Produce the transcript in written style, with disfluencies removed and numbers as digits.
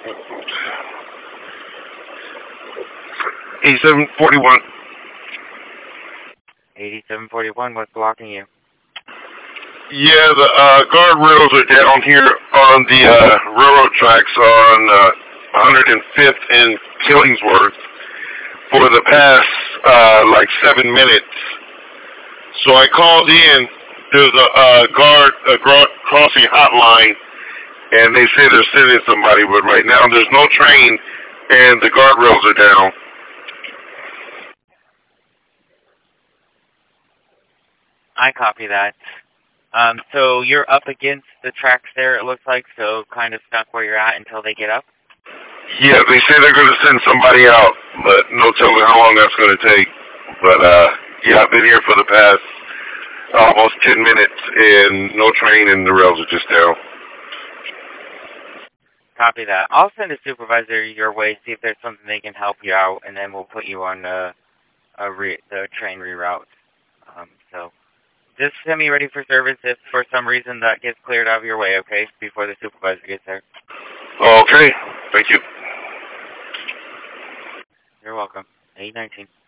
8741. 8741, what's blocking you? Yeah, the guardrails are down here on the railroad tracks on 105th and Killingsworth for the past like 7 minutes. So I called in. There's a crossing hotline, and they say they're sending somebody, but right now there's no train, and the guardrails are down. I copy that. So you're up against the tracks there, it looks like, so kind of stuck where you're at until they get up? Yeah, they say they're going to send somebody out, but no telling how long that's going to take. But, yeah, I've been here for the past almost 10 minutes, and no train, and the rails are just down. Copy that. I'll send a supervisor your way, see if there's something they can help you out, and then we'll put you on the train reroute. So just send me ready for service if for some reason that gets cleared out of your way, okay, before the supervisor gets there. Okay. Thank you. You're welcome. 819.